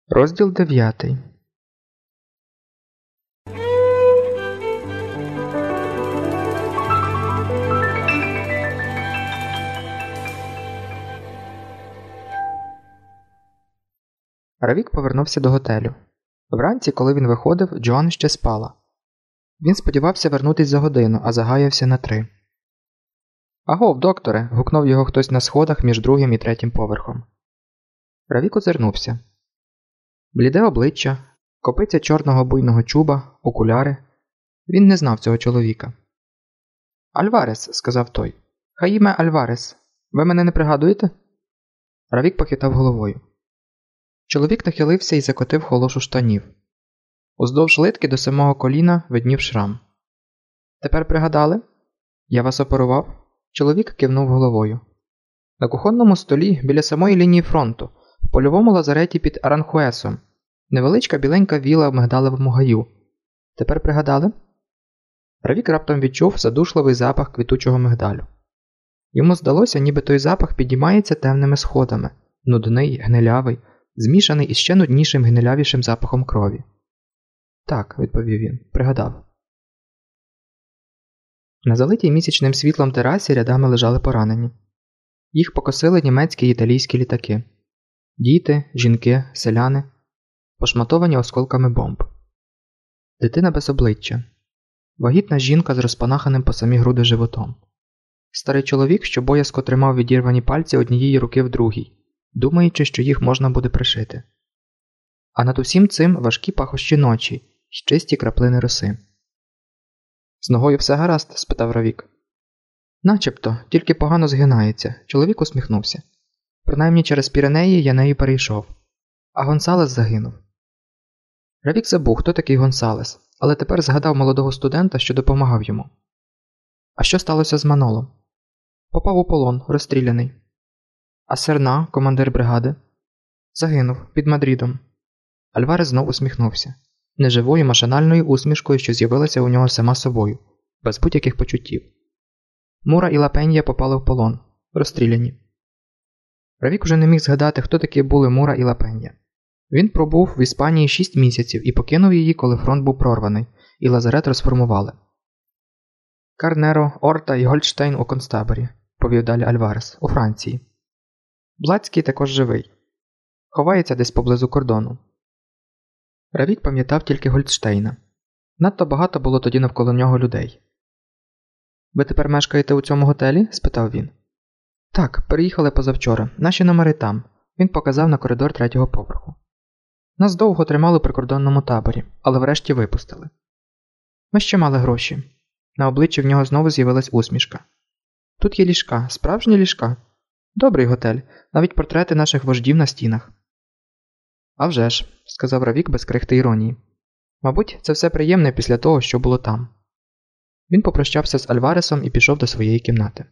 Розділ 9. Равік повернувся до готелю. Вранці, коли він виходив, Джоан ще спала. Він сподівався вернутись за годину, а загаявся на 3. «Агов, докторе!» – гукнув його хтось на сходах між другим і третім поверхом. Равік озирнувся. Бліде обличчя, копиця чорного буйного чуба, окуляри. Він не знав цього чоловіка. «Альварес», – сказав той. «Хаїме Альварес. Ви мене не пригадуєте?» Равік похитав головою. Чоловік нахилився і закотив холошу штанів. Уздовж литки до самого коліна виднів шрам. «Тепер пригадали? Я вас оперував?» Чоловік кивнув головою. На кухонному столі, біля самої лінії фронту, в польовому лазареті під Аранхуесом, невеличка біленька віла в мигдалевому гаю. Тепер пригадали? Равік раптом відчув задушливий запах квітучого мигдалю. Йому здалося, ніби той запах підіймається темними сходами, нудний, гнилявий, змішаний із ще нуднішим гнилявішим запахом крові. «Так», – відповів він, – «пригадав». На залитій місячним світлом терасі рядами лежали поранені. Їх покосили німецькі й італійські літаки. Діти, жінки, селяни, пошматовані осколками бомб. Дитина без обличчя. Вагітна жінка з розпанаханим по самі груди животом. Старий чоловік, що боязко тримав відірвані пальці однієї руки в другій, думаючи, що їх можна буде пришити. А над усім цим важкі пахощі ночі й чисті краплини роси. «З ногою все гаразд?» – спитав Равік. «Начебто, тільки погано згинається», – чоловік усміхнувся. «Принаймні через Піренеї я нею перейшов. А Гонсалес загинув». Равік забув, хто такий Гонсалес, але тепер згадав молодого студента, що допомагав йому. А що сталося з Манолом? Попав у полон, розстріляний. А Серна, командир бригади? Загинув, під Мадрідом. Альварес знов усміхнувся. Неживою машинальною усмішкою, що з'явилася у нього сама собою, без будь-яких почуттів. Мура і Лапенья попали в полон, розстріляні. Равік уже не міг згадати, хто такі були Мура і Лапенья. Він пробув в Іспанії 6 місяців і покинув її, коли фронт був прорваний, і лазарет розформували. «Карнеро, Орта і Гольдштейн у концтаборі», – повів далі Альварес, – у Франції. Блацький також живий. Ховається десь поблизу кордону. Равік пам'ятав тільки Гольдштейна. Надто багато було тоді навколо нього людей. «Ви тепер мешкаєте у цьому готелі?» – спитав він. «Так, переїхали позавчора. Наші номери там». Він показав на коридор 3-го поверху. Нас довго тримали у прикордонному таборі, але врешті випустили. Ми ще мали гроші. На обличчі в нього знову з'явилась усмішка. Тут є ліжка, справжні ліжка. Добрий готель, навіть портрети наших вождів на стінах. «А вже ж», – сказав Равік без крихти іронії. «Мабуть, це все приємне після того, що було там». Він попрощався з Альваресом і пішов до своєї кімнати.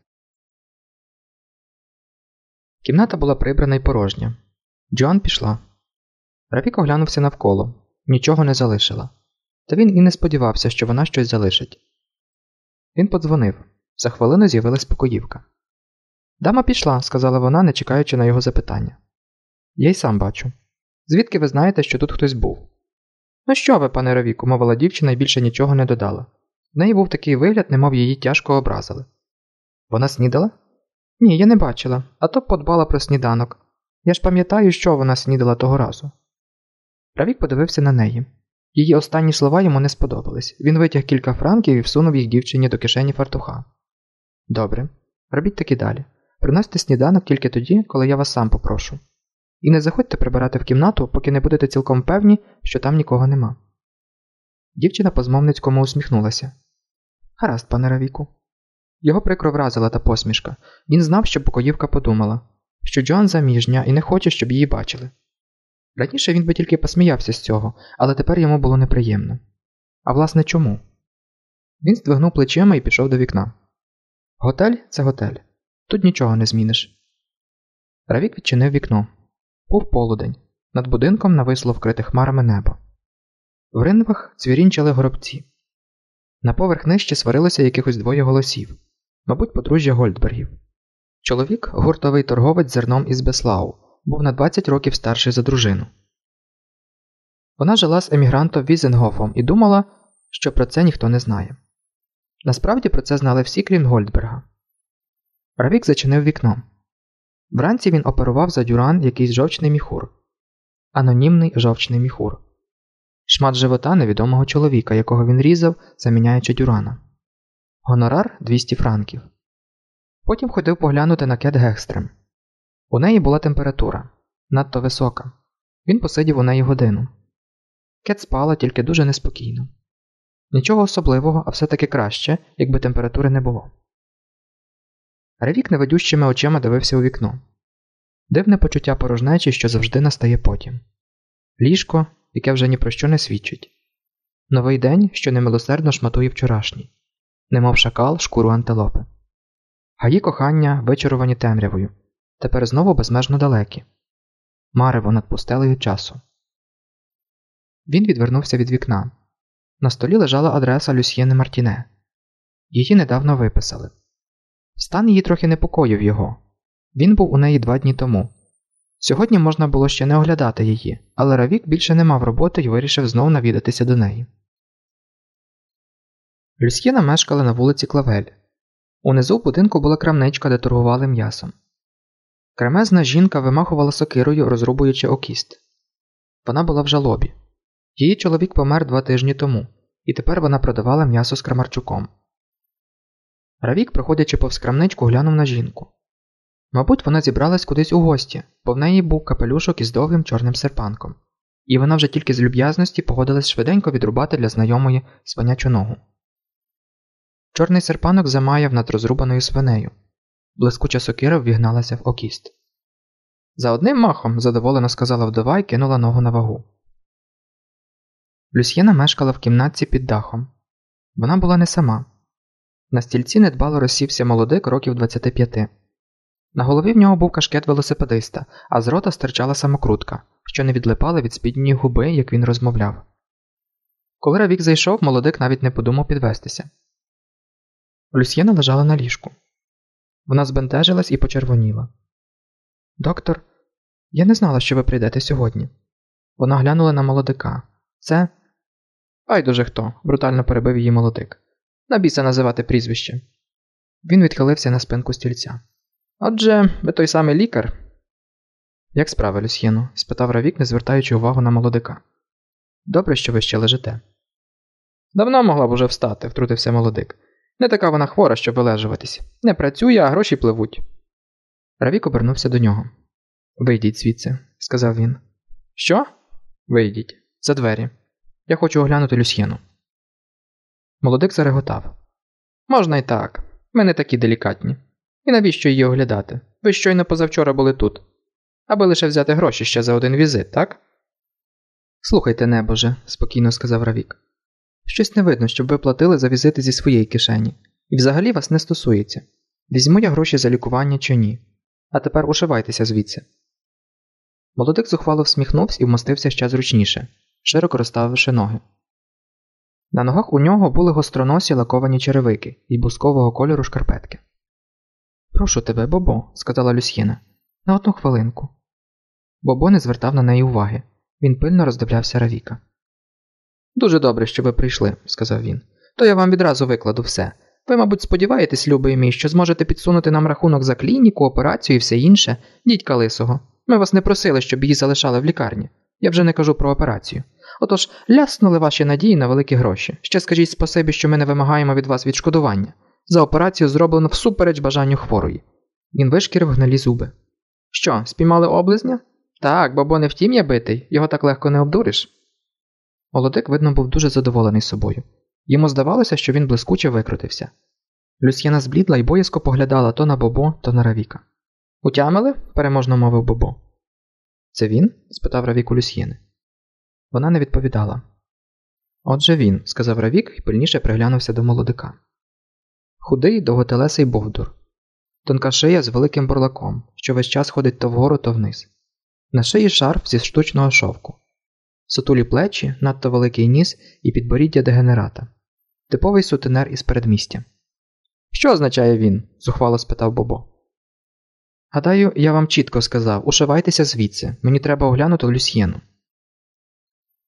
Кімната була прибрана й порожня. Джоан пішла. Равік оглянувся навколо. Нічого не залишила. Та він і не сподівався, що вона щось залишить. Він подзвонив. За хвилину з'явилась покоївка. «Дама пішла», – сказала вона, не чекаючи на його запитання. «Я й сам бачу. Звідки ви знаєте, що тут хтось був?» «Ну що ви, пане Равіку», – мовила дівчина і більше нічого не додала. В неї був такий вигляд, немов її тяжко образили. «Вона снідала?» «Ні, я не бачила, а то подбала про сніданок. Я ж пам'ятаю, що вона снідала того разу». Равік подивився на неї. Її останні слова йому не сподобались. Він витяг кілька франків і всунув їх дівчині до кишені фартуха. «Добре. Робіть так і далі. Приносьте сніданок тільки тоді, коли я вас сам попрошу. І не заходьте прибирати в кімнату, поки не будете цілком певні, що там нікого нема». Дівчина по-змовницькому усміхнулася. «Гаразд, пане Равіку». Його прикро вразила та посмішка. Він знав, що покоївка подумала, що Джоан заміжня і не хоче, щоб її бачили. Раніше він би тільки посміявся з цього, але тепер йому було неприємно. А власне чому? Він здвигнув плечима і пішов до вікна. Готель – це готель. Тут нічого не зміниш. Равік відчинив вікно. Був полудень. Над будинком нависло вкрите хмарами небо. В ринвах цвірінчали горобці. На поверх нижче сварилося якихось 2 голосів. Мабуть, подружжя Гольдбергів. Чоловік, гуртовий торговець зерном із Беслау, був на 20 років старший за дружину. Вона жила з емігрантом Візенгофом і думала, що про це ніхто не знає. Насправді про це знали всі, крім Гольдберга. Равік зачинив вікно. Вранці він оперував за дюран якийсь жовчний міхур. Анонімний жовчний міхур. Шмат живота невідомого чоловіка, якого він різав, заміняючи дюрана. Гонорар – 200 франків. Потім ходив поглянути на Кет Гекстрем. У неї була температура. Надто висока. Він посидів у неї годину. Кет спала, тільки дуже неспокійно. Нічого особливого, а все-таки краще, якби температури не було. Равік невидющими очима дивився у вікно. Дивне почуття порожнечі, що завжди настає потім. Ліжко, яке вже ні про що не свідчить. Новий день, що немилосердно шматує вчорашній. Немов шакал шкуру антилопи. Гаї кохання вичаровані темрявою. Тепер знову безмежно далекі. Марево над пустелею часу. Він відвернувся від вікна. На столі лежала адреса Люсьєни Мартіне. Її недавно виписали. Стан її трохи непокоїв його. Він був у неї 2 дні тому. Сьогодні можна було ще не оглядати її, але Равік більше не мав роботи і вирішив знов навідатися до неї. Люсьєна мешкала на вулиці Клавель. Унизу в будинку була крамничка, де торгували м'ясом. Кремезна жінка вимахувала сокирою, розрубуючи окіст. Вона була в жалобі. Її чоловік помер 2 тижні тому, і тепер вона продавала м'ясо з Крамарчуком. Равік, проходячи повз крамничку, глянув на жінку. Мабуть, вона зібралась кудись у гості, бо в неї був капелюшок із довгим чорним серпанком. І вона вже тільки з люб'язності погодилась швиденько відрубати для знайомої свинячу ногу. Чорний серпанок замаяв над розрубаною свинею. Блискуча сокира ввігналася в окіст. «За одним махом», – задоволено сказала вдова і кинула ногу на вагу. Люсьєна мешкала в кімнатці під дахом. Вона була не сама. На стільці недбало розсівся молодик років 25. На голові в нього був кашкет велосипедиста, а з рота стирчала самокрутка, що не відлипала від спідньої губи, як він розмовляв. Коли Равік зайшов, молодик навіть не подумав підвестися. Люсьєна лежала на ліжку. Вона збентежилась і почервоніла. «Доктор, я не знала, що ви прийдете сьогодні». Вона глянула на молодика. «Це...» «Байдуже хто», – брутально перебив її молодик. «На біса називати прізвище». Він відхилився на спинку стільця. «Отже, ви той самий лікар?» «Як справи, Люсьєно?» – спитав Равік, не звертаючи увагу на молодика. «Добре, що ви ще лежите». «Давно могла б уже встати», – втрутився молодик. «Не така вона хвора, щоб вилежуватись. Не працює, а гроші пливуть». Равік обернувся до нього. «Вийдіть звідси», – сказав він. «Що?» «Вийдіть. За двері. Я хочу оглянути Люсьєну». Молодик зареготав. «Можна й так. Ми не такі делікатні. І навіщо її оглядати? Ви щойно позавчора були тут. Аби лише взяти гроші ще за один візит, так?» «Слухайте, небоже», – спокійно сказав Равік. «Щось не видно, щоб ви платили за візити зі своєї кишені. І взагалі вас не стосується. Візьму я гроші за лікування чи ні. А тепер ушивайтеся звідси». Молодик зухвало всміхнувся і вмостився ще зручніше, широко розставивши ноги. На ногах у нього були гостроносі лаковані черевики і бускового кольору шкарпетки. «Прошу тебе, Бобо», – сказала Люсьєна, – «на 1 хвилинку». Бобо не звертав на неї уваги. Він пильно роздивлявся Равіка. «Дуже добре, що ви прийшли», – сказав він. «То я вам відразу викладу все. Ви, мабуть, сподіваєтесь, любий мій, що зможете підсунути нам рахунок за клініку, операцію і все інше, дідька лисого. Ми вас не просили, щоб її залишали в лікарні. Я вже не кажу про операцію. Отож, ляснули ваші надії на великі гроші. Ще скажіть спасибі, що ми не вимагаємо від вас відшкодування. За операцію зроблено всупереч бажанню хворої». Він вишкірив гнилі зуби. «Що, спіймали облизня?» «Так, Бобо не втім я битий, його так легко не обдуриш». Молодик, видно, був дуже задоволений собою. Йому здавалося, що він блискуче викрутився. Люсьєна зблідла і боязко поглядала то на Бобо, то на Равіка. «Утямили?» – переможно мовив Бобо. «Це він?» – спитав Равік у Люсьєни. Вона не відповідала. «Отже він», – сказав Равік і пильніше приглянувся до молодика. Худий, довготелесий бовдур. Тонка шия з великим бурлаком, що весь час ходить то вгору, то вниз. На шиї шарф зі штучного шовку. Сутулі плечі, надто великий ніс і підборіддя дегенерата. Типовий сутенер із передмістя. «Що означає він?» – зухвало спитав Бобо. «Гадаю, я вам чітко сказав, ушивайтеся звідси, мені треба оглянути Люсьєну».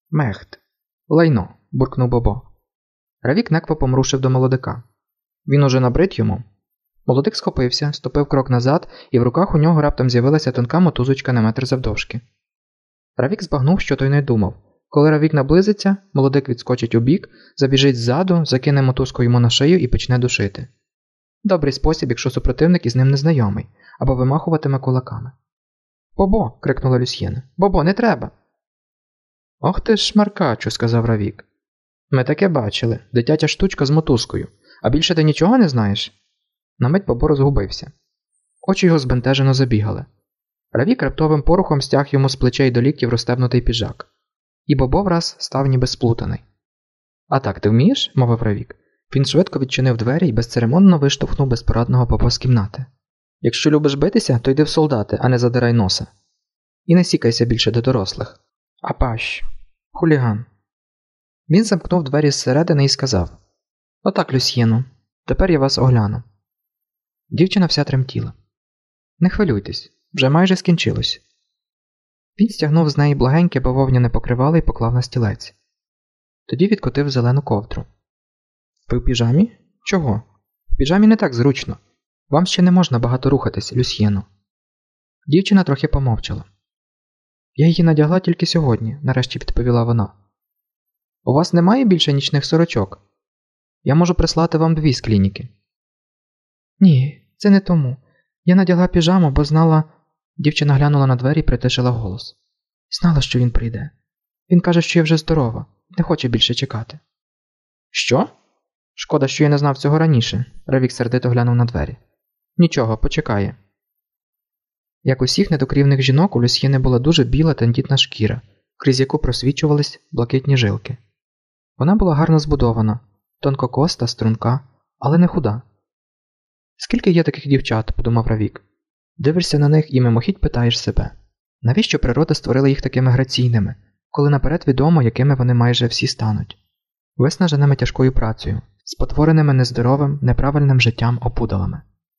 Мехт. Лайно, буркнув Бобо. Равік неквапом рушив до молодика. Він уже набрид йому. Молодик схопився, ступив крок назад, і в руках у нього раптом з'явилася тонка мотузочка на метр завдовжки. Равік збагнув, що той не думав. Коли Равік наблизиться, молодик відскочить у бік, забіжить ззаду, закине мотузку йому на шию і почне душити. Добрий спосіб, якщо супротивник із ним незнайомий, або вимахуватиме кулаками. «Бобо!» – крикнула Люсьєна. «Бобо, не треба!» «Ох ти ж шмаркачу!» – сказав Равік. «Ми таке бачили. Дитяча штучка з мотузкою. А більше ти нічого не знаєш?» На мить Бобо розгубився. Очі його збентежено забігали. Равік раптовим порухом стяг йому з плечей до ліктів розстебнутий піджак. І Бобо враз став ніби сплутаний. «А так ти вмієш?» – мовив Равік. Він швидко відчинив двері і безцеремонно виштовхнув безпорадного Бобо з кімнати. «Якщо любиш битися, то йди в солдати, а не задирай носа. І не сікайся більше до дорослих. Апаш. Хуліган». Він замкнув двері зсередини і сказав: «Отак, Люсьєну, тепер я вас огляну». Дівчина вся тремтіла. «Не хвилюйтесь, вже майже скінчилось». Він стягнув з неї благеньке бавовняне покривало і поклав на стілець. Тоді відкотив зелену ковдру. «Ви в піжамі? Чого? В піжамі не так зручно. Вам ще не можна багато рухатись, Люсьєну». Дівчина трохи помовчала. «Я її надягла тільки сьогодні», – нарешті відповіла вона. «У вас немає більше нічних сорочок? Я можу прислати вам 2 з клініки». «Ні, це не тому. Я надягла піжаму, бо знала…» Дівчина глянула на двері і притишила голос. «Знала, що він прийде. Він каже, що я вже здорова, не хоче більше чекати». «Що? Шкода, що я не знав цього раніше», – Равік сердито глянув на двері. «Нічого, почекає». Як усіх недокрівних жінок, у Люсьєни була дуже біла тендітна шкіра, крізь яку просвічувались блакитні жилки. Вона була гарно збудована, тонкокоста, струнка, але не худа. «Скільки є таких дівчат?» – подумав Равік. Дивишся на них і мимохідь питаєш себе, навіщо природа створила їх такими граційними, коли наперед відомо, якими вони майже всі стануть? Виснаженими тяжкою працею, спотвореними нездоровим, неправильним життям опудалами.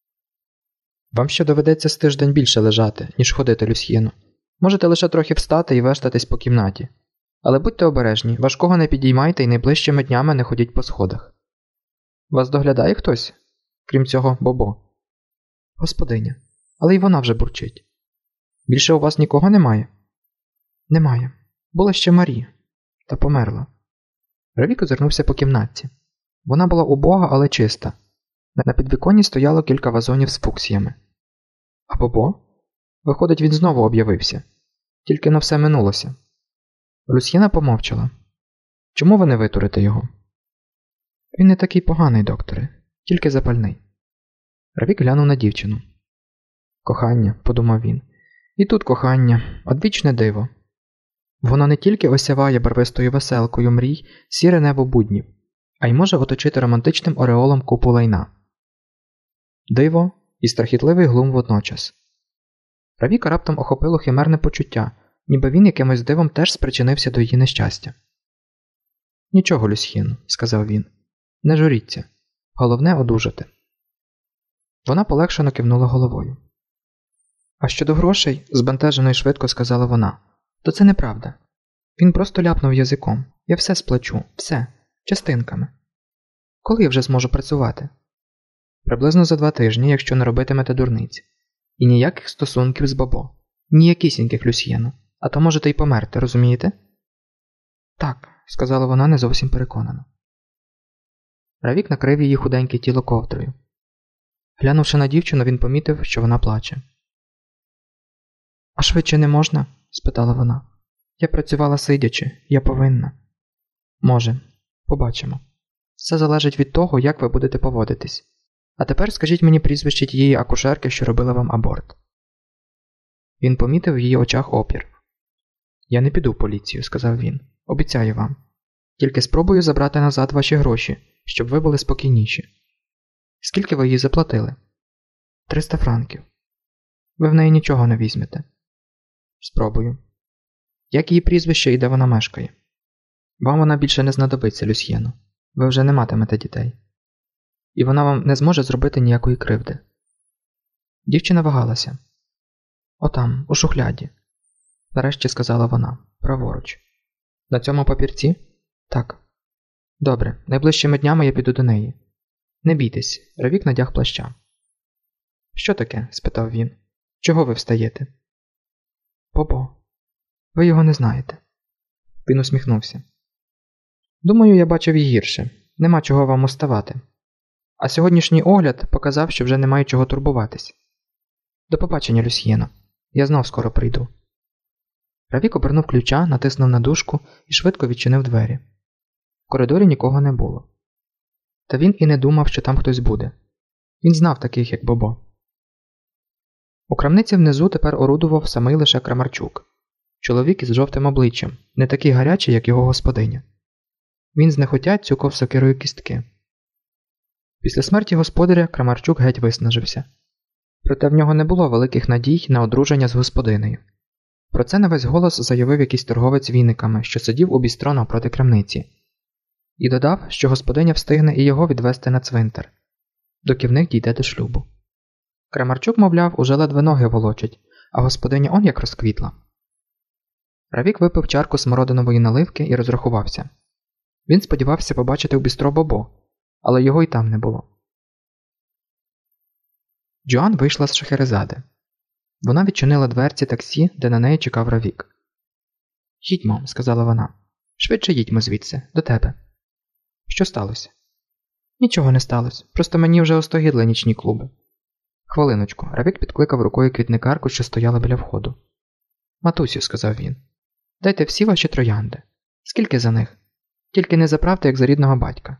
«Вам ще доведеться з тиждень більше лежати, ніж ходити, Люсьєну. Можете лише трохи встати і вештатись по кімнаті. Але будьте обережні, важкого не підіймайте і найближчими днями не ходіть по сходах». «Вас доглядає хтось? Крім цього, Бобо?» «Господиня. Але й вона вже бурчить». «Більше у вас нікого немає?» «Немає. Була ще Марі. Та померла». Равік озирнувся по кімнатці. Вона була убога, але чиста. На підвіконні стояло кілька вазонів з фуксіями. «А Бобо?» Виходить, він знову об'явився. Тільки на все минулося. Люсьєна помовчала. «Чому ви не витурите його?» «Він не такий поганий, докторе. Тільки запальний». Равік глянув на дівчину. «Кохання», – подумав він. «І тут кохання, одвічне диво. Воно не тільки осяває барвистою веселкою мрій сіре небо буднів, а й може оточити романтичним ореолом купу лайна. Диво і страхітливий глум водночас». Равіка раптом охопило химерне почуття, ніби він якимось дивом теж спричинився до її нещастя. «Нічого, Люсьєн», – сказав він. «Не журіться. Головне – одужати». Вона полегшено кивнула головою. «А щодо грошей», – збентежено й швидко сказала вона, – «то це неправда. Він просто ляпнув язиком. Я все сплачу. Все. Частинками. Коли я вже зможу працювати?» «Приблизно за 2 тижні, якщо не робитимете дурниць. І ніяких стосунків з Бобо. Ніякісіньких, Люсьєну. А то можете й померти, розумієте?» «Так», – сказала вона не зовсім переконано. Равік накрив її худеньке тіло ковдрою. Глянувши на дівчину, він помітив, що вона плаче. «А швидше не можна?» – спитала вона. «Я працювала сидячи. Я повинна». «Може. Побачимо. Все залежить від того, як ви будете поводитись. А тепер скажіть мені прізвище тієї акушерки, що робила вам аборт». Він помітив в її очах опір. «Я не піду в поліцію», – сказав він. «Обіцяю вам. Тільки спробую забрати назад ваші гроші, щоб ви були спокійніші». «Скільки ви їй заплатили?» 300 франків. «Ви в неї нічого не візьмете». «Спробую». «Як її прізвище і де вона мешкає?» «Вам вона більше не знадобиться, Люсьєну. Ви вже не матимете дітей. І вона вам не зможе зробити ніякої кривди». Дівчина вагалася. «Отам, у шухляді», – нарешті сказала вона, праворуч. На цьому папірці? Так. Добре, найближчими днями я піду до неї. Не бійтесь, Равік надяг плаща. Що таке? Спитав він. Чого ви встаєте? Бобо. Ви його не знаєте. Він усміхнувся. Думаю, я бачив і гірше. Нема чого вам уставати. А сьогоднішній огляд показав, що вже немає чого турбуватись. До побачення, Люсьєно. Я знов скоро прийду. Равік обернув ключа, натиснув на дужку і швидко відчинив двері. В коридорі нікого не було. Та він і не думав, що там хтось буде. Він знав таких, як Бобо. У крамниці внизу тепер орудував самий лише Крамарчук. Чоловік із жовтим обличчям, не такий гарячий, як його господиня. Він знехотя цюкав сокирою кістки. Після смерті господаря Крамарчук геть виснажився. Проте в нього не було великих надій на одруження з господинею. Про це на весь голос заявив якийсь торговець віниками, що сидів у бістро навпроти крамниці. І додав, що господиня встигне і його відвести на цвинтар, доки в них дійде до шлюбу. Крамарчук, мовляв, уже ледве ноги волочить, а господиня он як розквітла. Равік випив чарку смородинової наливки і розрахувався. Він сподівався побачити в бістро Бобо, але його й там не було. Джоан вийшла з Шахерезади. Вона відчинила дверці таксі, де на неї чекав Равік. «Їдьмо», – сказала вона. «Швидше їдьмо звідси, до тебе». «Що сталося?» «Нічого не сталося, просто мені вже остогідли нічні клуби». «Хвилиночку», – Равік підкликав рукою квітникарку, що стояла біля входу. «Матусю», – сказав він, – «дайте всі ваші троянди. Скільки за них? Тільки не заправте, як за рідного батька».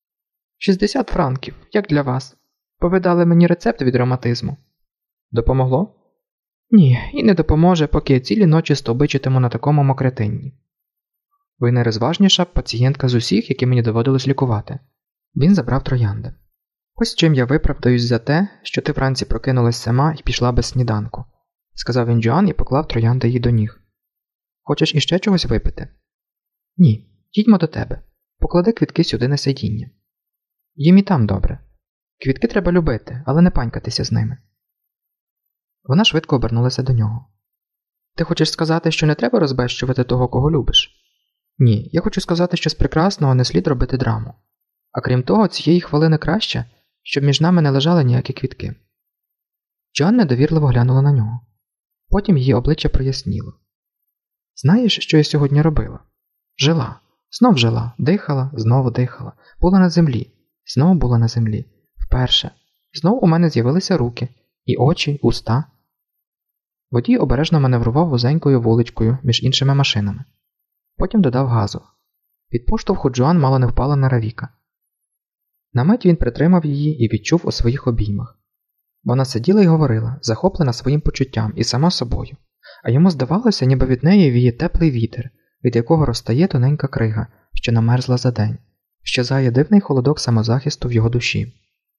«60 франків, як для вас. Повидали мені рецепт від ревматизму». «Допомогло?» «Ні, і не допоможе, поки я цілі ночі стовбичитиму на такому мокретинні». «Ви найрозважніша пацієнтка з усіх, які мені доводилось лікувати». Він забрав троянди. «Ось чим я виправдаюсь за те, що ти вранці прокинулась сама і пішла без сніданку», – сказав він Джоан і поклав троянди їй до ніг. «Хочеш іще чогось випити?» «Ні, їдьмо до тебе. Поклади квітки сюди на сидіння». «Їм і там добре. Квітки треба любити, але не панькатися з ними». Вона швидко обернулася до нього. «Ти хочеш сказати, що не треба розбещувати того, кого любиш?» «Ні, я хочу сказати, що з прекрасного не слід робити драму. А крім того, цієї хвилини краще, щоб між нами не лежали ніякі квітки». Джоан недовірливо глянула на нього. Потім її обличчя проясніло. «Знаєш, що я сьогодні робила? Жила. Знов жила. Дихала, знову дихала. Була на землі. Знову була на землі. Вперше. Знов у мене з'явилися руки. І очі, уста». Водій обережно маневрував вузенькою вуличкою між іншими машинами. Потім додав газу. Від поштовху Джоан мало не впала на Равіка. На мить він притримав її і відчув у своїх обіймах. Вона сиділа і говорила, захоплена своїм почуттям і сама собою, а йому здавалося, ніби від неї віє теплий вітер, від якого розтає тоненька крига, що намерзла за день, щезає дивний холодок самозахисту в його душі.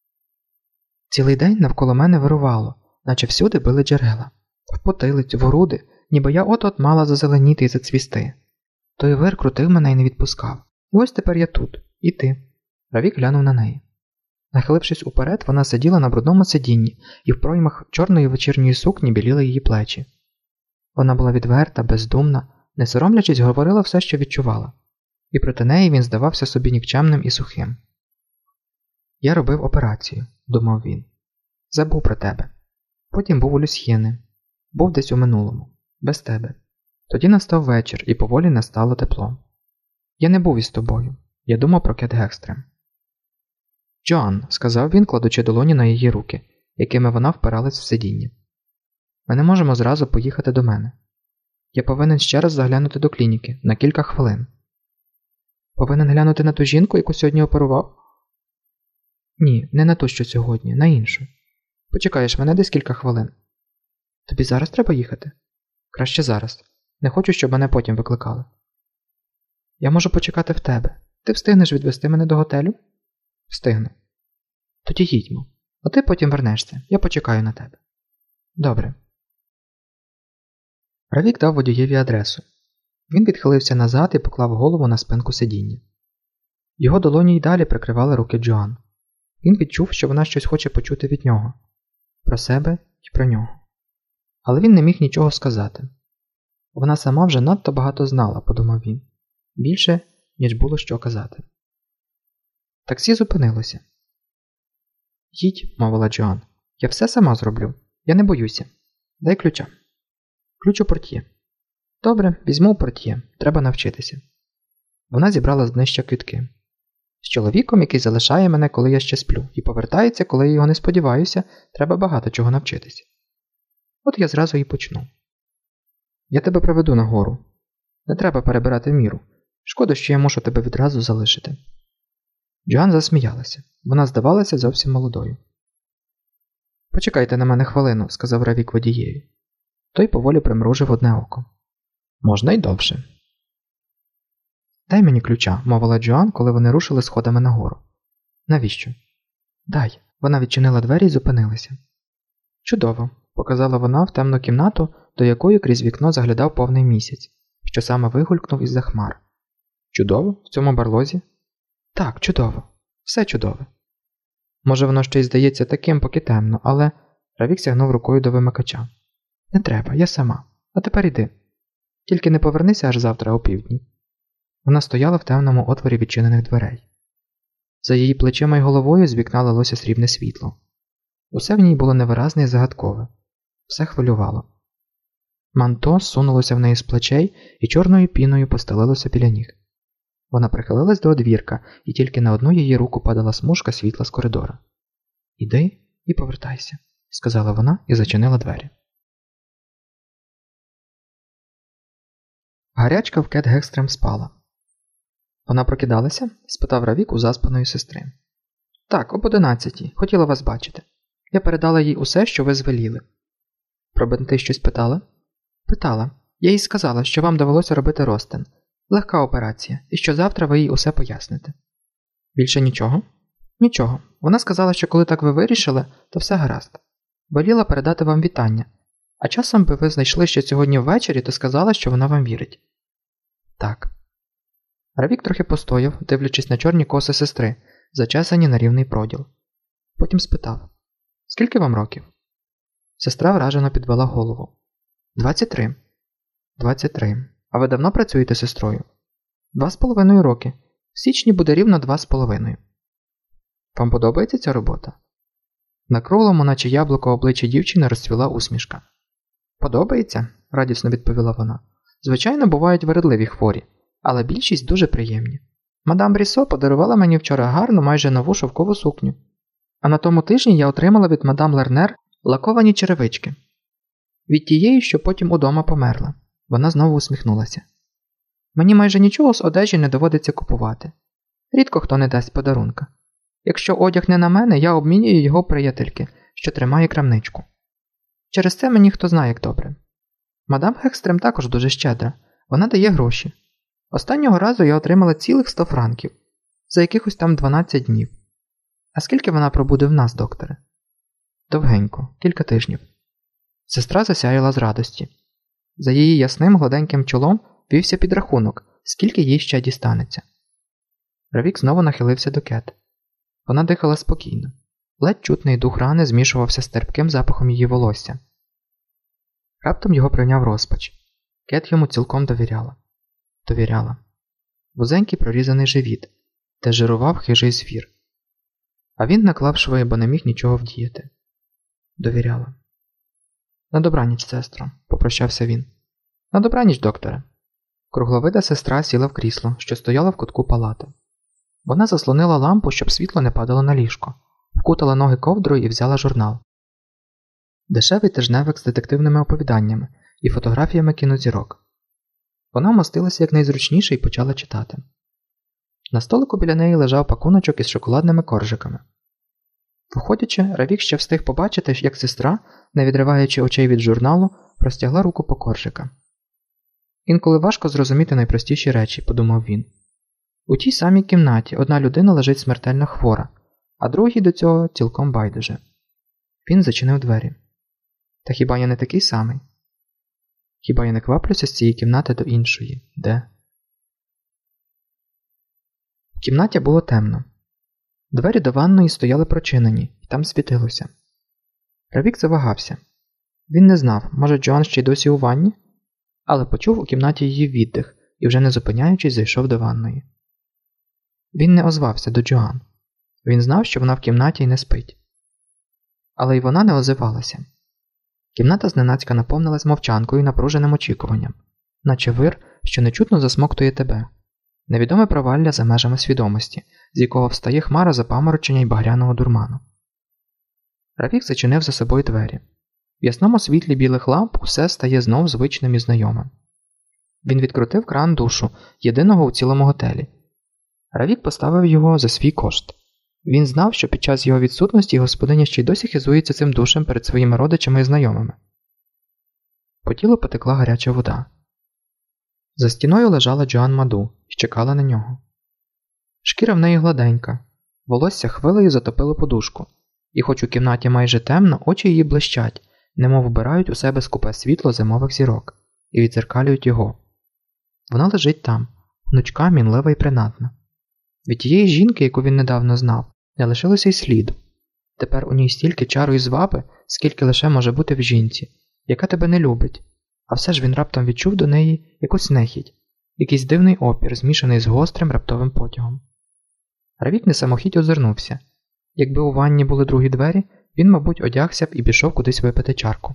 Цілий день навколо мене вирувало, наче всюди били джерела. В потилицю, в груди, ніби я от-от мала зазеленіти і зацвісти. Той вир крутив мене і не відпускав. І ось тепер я тут. І ти. Равік глянув на неї. Нахилившись уперед, вона сиділа на брудному сидінні, і в проймах чорної вечірньої сукні біліли її плечі. Вона була відверта, бездумна, не соромлячись, говорила все, що відчувала. І проти неї він здавався собі нікчемним і сухим. «Я робив операцію», – думав він. «Забув про тебе. Потім був у Люсьєни. Був десь у минулому. Без тебе. Тоді настав вечір, і поволі настало тепло. Я не був із тобою. Я думав про Кет Гекстрем». «Джоан», – сказав він, кладучи долоні на її руки, якими вона впиралась в сидіння. «Ми не можемо зразу поїхати до мене. Я повинен ще раз заглянути до клініки на кілька хвилин». «Повинен глянути на ту жінку, яку сьогодні оперував?» «Ні, не на ту, що сьогодні, на іншу. Почекаєш мене десь кілька хвилин». «Тобі зараз треба їхати?» «Краще зараз. Не хочу, щоб мене потім викликали». «Я можу почекати в тебе. Ти встигнеш відвести мене до готелю?» «Встигну». «Тоді їдьмо. А ти потім вернешся. Я почекаю на тебе». «Добре». Равік дав водієві адресу. Він відхилився назад і поклав голову на спинку сидіння. Його долоні й далі прикривали руки Джоан. Він відчув, що вона щось хоче почути від нього. Про себе і про нього. Але він не міг нічого сказати. Вона сама вже надто багато знала, подумав він. Більше, ніж було що казати. Таксі зупинилося. «Їдь», – мовила Джоан. «Я все сама зроблю. Я не боюся. Дай ключа». «Ключ у портьє». «Добре, візьму у портьє. Треба навчитися». Вона зібрала з днища квітки. «З чоловіком, який залишає мене, коли я ще сплю, і повертається, коли я його не сподіваюся, треба багато чого навчитися. От я зразу і почну. Я тебе приведу нагору. Не треба перебирати міру. Шкода, що я мушу тебе відразу залишити». Джоан засміялася. Вона здавалася зовсім молодою. «Почекайте на мене хвилину», – сказав Равік водієві. Той поволі примружив одне око. «Можна й довше». «Дай мені ключа», – мовила Джоан, коли вони рушили сходами нагору. «Навіщо?» «Дай». Вона відчинила двері і зупинилася. «Чудово», – показала вона в темну кімнату, до якої крізь вікно заглядав повний місяць, що саме вигулькнув із-за хмар. «Чудово? В цьому барлозі?» «Так, чудово. Все чудове». Може, воно ще й здається таким, поки темно, але… Равік сягнув рукою до вимикача. «Не треба, я сама. А тепер іди. Тільки не повернися аж завтра опівдні». Вона стояла в темному отворі відчинених дверей. За її плечима й головою з вікна лилося срібне світло. Усе в ній було невиразне і загадкове. Все хвилювало. Манто сунулося в неї з плечей і чорною піною постелилося біля ніг. Вона прихилилась до одвірка, і тільки на одну її руку падала смужка світла з коридора. «Іди і повертайся», – сказала вона і зачинила двері. Гарячка в Кет Гекстрем спала. «Вона прокидалася?» – спитав Равік у заспаної сестри. «Так, об 11-й. Хотіла вас бачити. Я передала їй усе, що ви звеліли». «Про бинти щось питала?» «Питала. Я їй сказала, що вам довелося робити розтин. Легка операція, і що завтра ви їй усе поясните». «Більше нічого?» «Нічого. Вона сказала, що коли так ви вирішили, то все гаразд. Воліла передати вам вітання. А часом би ви знайшли ще сьогодні ввечері, то сказала, що вона вам вірить». «Так». Равік трохи постояв, дивлячись на чорні коси сестри, зачесані на рівний проділ. Потім спитав: «Скільки вам років?» Сестра вражено підвела голову. 23. 23. А ви давно працюєте сестрою? 2,5 роки. В січні буде рівно 2,5. Вам подобається ця робота? На круглому, наче яблуко, обличчі дівчини розцвіла усмішка. Подобається? Радісно відповіла вона. Звичайно, бувають вередливі хворі, але більшість дуже приємні. Мадам Брісо подарувала мені вчора гарну, майже нову шовкову сукню. А на тому тижні я отримала від мадам Лернер лаковані черевички. Від тієї, що потім удома померла. Вона знову усміхнулася. Мені майже нічого з одежі не доводиться купувати. Рідко хто не дасть подарунка. Якщо одяг не на мене, я обмінюю його приятельки, що тримає крамничку. Через це мені хто знає, як добре. Мадам Гекстрем також дуже щедра. Вона дає гроші. Останнього разу я отримала цілих 100 франків. За якихось там 12 днів. А скільки вона пробуде в нас, докторе? Довгенько, кілька тижнів. Сестра засяяла з радості. За її ясним гладеньким чолом вівся підрахунок, скільки їй ще дістанеться. Равік знову нахилився до Кет. Вона дихала спокійно. Ледь чутний дух рани змішувався з терпким запахом її волосся. Раптом його прийняв розпач. Кет йому цілком довіряла. Довіряла. Вузенький прорізаний живіт, де жирував хижий звір. А він наклав шви, бо не міг нічого вдіяти. Довіряла. На добраніч, сестро, попрощався він. На добраніч, докторе. Кругловида сестра сіла в крісло, що стояло в кутку палати. Вона заслонила лампу, щоб світло не падало на ліжко, вкутала ноги ковдрою і взяла журнал. Дешевий тижневик з детективними оповіданнями і фотографіями кінозірок. Вона вмостилася якнайзручніше і почала читати. На столику біля неї лежав пакуночок із шоколадними коржиками. Виходячи, Равік ще встиг побачити, як сестра, не відриваючи очей від журналу, простягла руку по коржика. Інколи важко зрозуміти найпростіші речі, подумав він. У тій самій кімнаті одна людина лежить смертельно хвора, а другій до цього цілком байдуже. Він зачинив двері. Та хіба я не такий самий? Хіба я не кваплюся з цієї кімнати до іншої? Де? В кімнаті було темно. Двері до ванної стояли прочинені, і там світилося. Равік завагався. Він не знав, може Джоан ще й досі у ванні? Але почув у кімнаті її віддих і вже не зупиняючись зайшов до ванної. Він не озвався до Джоан. Він знав, що вона в кімнаті і не спить. Але й вона не озивалася. Кімната зненацька наповнилась мовчанкою і напруженим очікуванням, наче вир, що нечутно засмоктує тебе. Невідоме провалля за межами свідомості, з якого встає хмара запаморочення й багряного дурману. Рафік зачинив за собою двері. В ясному світлі білих ламп усе стає знов звичним і знайомим. Він відкрутив кран душу, єдиного у цілому готелі. Рафік поставив його за свій кошт. Він знав, що під час його відсутності господиня ще й досі хизується цим душем перед своїми родичами і знайомими. По тілу потекла гаряча вода. За стіною лежала Джоан Маду і чекала на нього. Шкіра в неї гладенька, волосся хвилею затопило подушку, і хоч у кімнаті майже темно, очі її блищать, немов вбирають у себе скупе світло зимових зірок і відзеркалюють його. Вона лежить там, гнучка, мінлива і принадна. Від тієї жінки, яку він недавно знав, не лишилося й сліду. Тепер у ній стільки чару і зваби, скільки лише може бути в жінці, яка тебе не любить, а все ж він раптом відчув до неї якусь нехідь, якийсь дивний опір, змішаний з гострим раптовим потягом. Рафік не самохідь озирнувся. Якби у ванні були другі двері, він, мабуть, одягся б і пішов кудись випити чарку.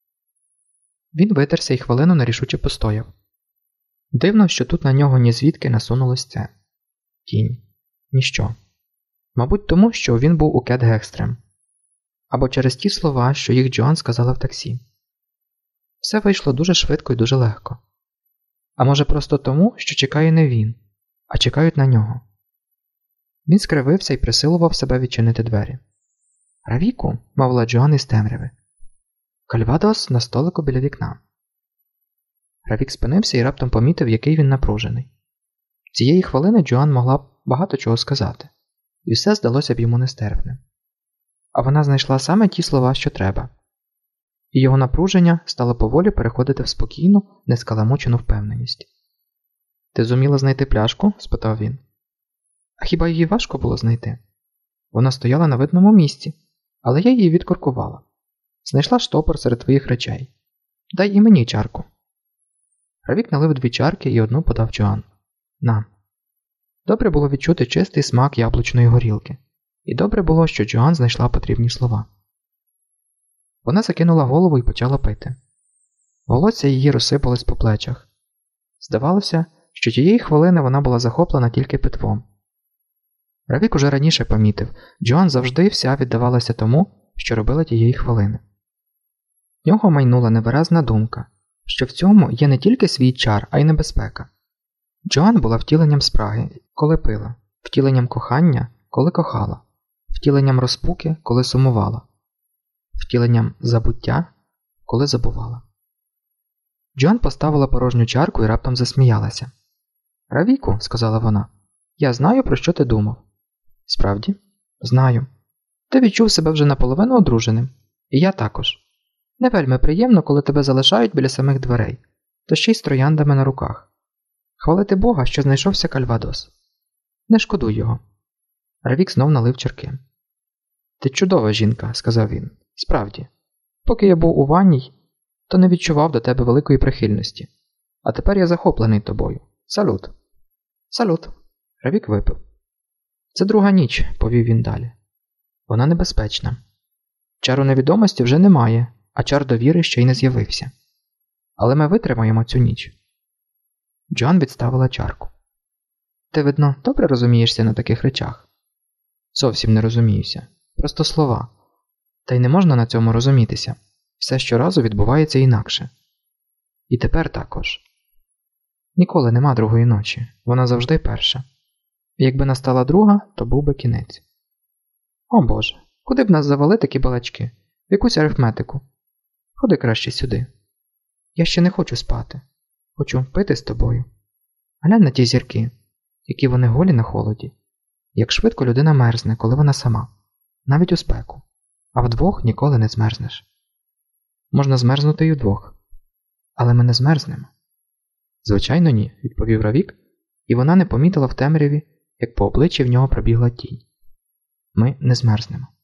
Він витерся і хвилину нерішуче постояв. Дивно, що тут на нього ні звідки насунулось це. Тінь. Ніщо. Мабуть, тому, що він був у Кет Гекстрем. Або через ті слова, що їх Джоан сказала в таксі. Все вийшло дуже швидко і дуже легко. А може просто тому, що чекає не він, а чекають на нього. Він скривився і присилував себе відчинити двері. «Равіку», – мовила Джоан із темряви. Кальвадос на столику біля вікна. Равік спинився і раптом помітив, який він напружений. Цієї хвилини Джоан могла б багато чого сказати, і все здалося б йому нестерпним. А вона знайшла саме ті слова, що треба. І його напруження стало поволі переходити в спокійну, нескаламучену впевненість. «Ти зуміла знайти пляшку?» – спитав він. «А хіба її важко було знайти? Вона стояла на видному місці, але я її відкоркувала. Знайшла штопор серед твоїх речей. Дай і мені чарку». Равік налив 2 чарки і одну подав Джоан. «На». Добре було відчути чистий смак яблучної горілки. І добре було, що Джоан знайшла потрібні слова. Вона закинула голову і почала пити. Волосся її розсипалось по плечах. Здавалося, що тієї хвилини вона була захоплена тільки питвом. Равік уже раніше помітив, Джоан завжди вся віддавалася тому, що робила тієї хвилини. В нього майнула невиразна думка, що в цьому є не тільки свій чар, а й небезпека. Джоан була втіленням спраги, коли пила, втіленням кохання, коли кохала, втіленням розпуки, коли сумувала, втіленням забуття, коли забувала. Джоан поставила порожню чарку і раптом засміялася. «Равіку», – сказала вона, – «я знаю, про що ти думав». «Справді?» «Знаю. Ти відчув себе вже наполовину одруженим. І я також. Не вельми приємно, коли тебе залишають біля самих дверей, то ще й з трояндами на руках. Хвалити Бога, що знайшовся Кальвадос. Не шкодуй його». Равік знов налив чарки. «Ти чудова жінка», – сказав він. «Справді. Поки я був у ванній, то не відчував до тебе великої прихильності. А тепер я захоплений тобою. Салют». «Салют». Равік випив. «Це друга ніч», – повів він далі. «Вона небезпечна. Чару невідомості вже немає, а чар довіри ще й не з'явився. Але ми витримаємо цю ніч». Джоан відставила чарку. «Ти, видно, добре розумієшся на таких речах?» «Зовсім не розуміюся. Просто слова. Та й не можна на цьому розумітися. Все щоразу відбувається інакше. І тепер також. Ніколи нема другої ночі. Вона завжди перша. І якби настала друга, то був би кінець. О Боже, куди б нас завели такі балачки? В якусь арифметику. Ходи краще сюди. Я ще не хочу спати. Хочу пити з тобою. Глянь на ті зірки, які вони голі на холоді. Як швидко людина мерзне, коли вона сама. Навіть у спеку. А вдвох ніколи не змерзнеш. Можна змерзнути й удвох. Але ми не змерзнемо. Звичайно, ні, відповів Равік, і вона не помітила в темряві, як по обличчі в нього пробігла тінь. Ми не змерзнемо.